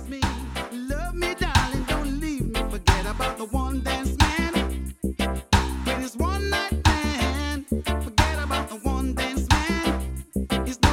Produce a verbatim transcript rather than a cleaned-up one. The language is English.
me. Love me, darling, don't leave me. Forget about the one dance man. It is one night man. Forget about the one dance man. It's no